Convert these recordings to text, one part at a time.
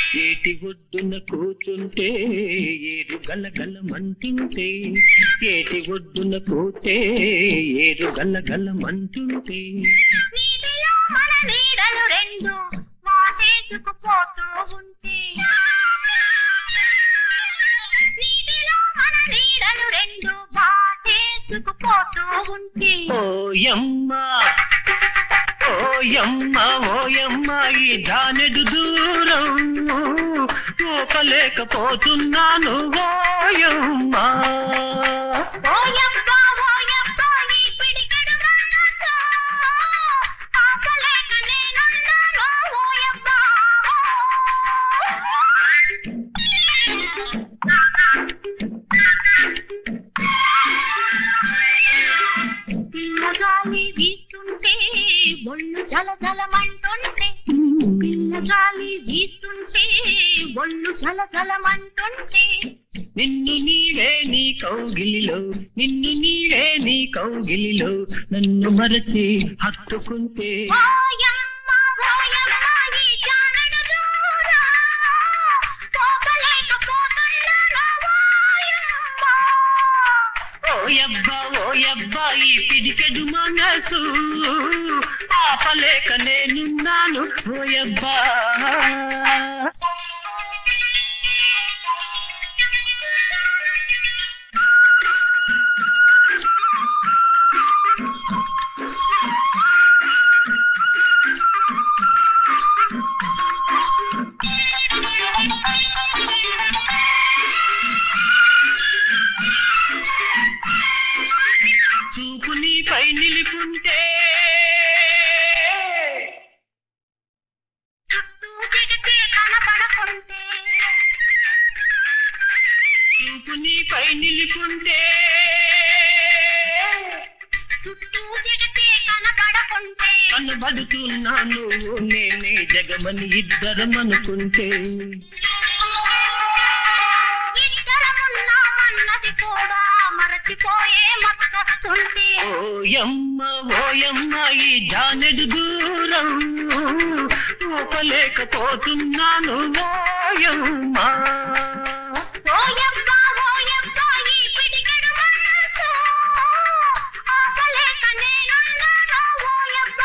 ఏటి ఒడ్డున కూర్చుంటే ఏరు గలగలమంటుంటే, ఏటి ఒడ్డున కూతే ఏరు గలగలమంటుంటే, నీటిలో మన నీడలు రెండు వాటేసుకుపోతూ ఉంటే, నీటిలో మన నీడలు రెండు వాటేసుకుపోతూ ఉంటే, ఓయమ్మ ఓయమ్మ ఓయమ్మ ఈ జానెడు దూరం చూపలేకపోతున్నాను ఓయమ్మ. ఓయబ్బ ఓయబ్బ ఈ పిడికెడు మనసు ఆపలేక నేనున్నాను ఓయబ్బ. పిల్లగాలి వీస్తుంటే ఒళ్ళు జలజలమంటుంటే, పిల్లగాలి వీస్తుంటే ఒళ్ళు జలజలమంటుంటే, నిన్ను నీవే నీ కౌగిలిలో, నిన్ను నీవే నీ కౌగిలిలో నన్ను మరచి హత్తుకుంటే, ఓయమ్మ ఓయమ్మ ఈ జానెడు దూరం పోకలేకపోతున్నాను ఓయమ్మ. ఓయబ్బా ఓయబ్బా ఈ పిడికెడు మనసు ఆపలేక నేనున్నాను ఓయబ్బా. చూపు నీపై నిలిపుంటే, చుట్టూ దిగితే కనపడకుంటే, చూపు నీపై నిలిపుంటే, చుట్టూ దిగితే కనపడకుంటే, కనబడుతున్నాను నేనే జగమని ఇద్దరం అనుకుంటే, ఇద్దరమున్నామన్నది కూడా మరచిపోయే మత్తొస్తుంటే, ఓయమ్మ ఓయమ్మ ఈ జానెడు దూరం చూపలేకపోతున్నాను ఓయమ్మ. ఓయబ్బ ఓయబ్బ ఈ పిడికెడు మనసు ఆపలేక నేనున్నాను ఓయబ్బ.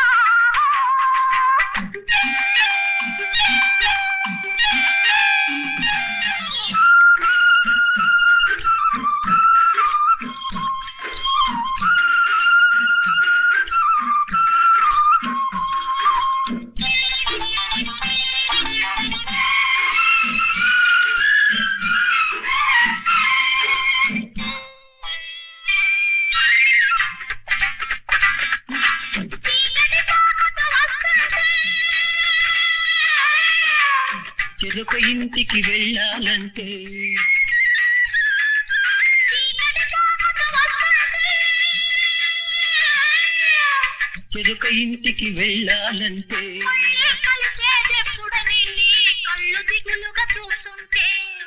చీకటి పాకతో వస్తుంటే, చెరొక ఇంటికి వెళ్ళాలంటే, చీకటి పాకతో వస్తుంటే, చెరొక ఇంటికి వెళ్ళాలంటే, మళ్ళీ కలిసేదెప్పుడని నీ కళ్ళు దిగులుగా చూస్తుంటే,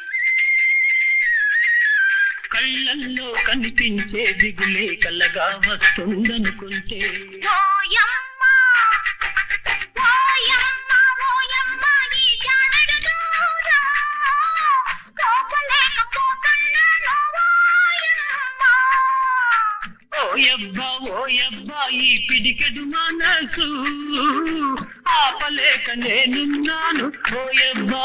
కళ్ళల్లో కనిపించే దిగులే కలగా వస్తుందనుకుంటే, ఓయమ్మ ఓయమ్మ ఓయమ్మ ఈ జానెడు దూరం పోకలేకపోతున్నాను ఓయమ్మ. ఓయబ్బా ఓయబ్బా ఈ పిడికెడు మనసు ఆపలేక నేనున్నాను ఓయబ్బా.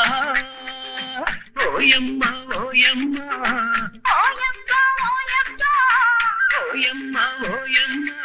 ఓయమ్మ ఓయమ్మ ఓయబ్బ ఓయబ్బ ఓయమ్మ ఓయమ్మ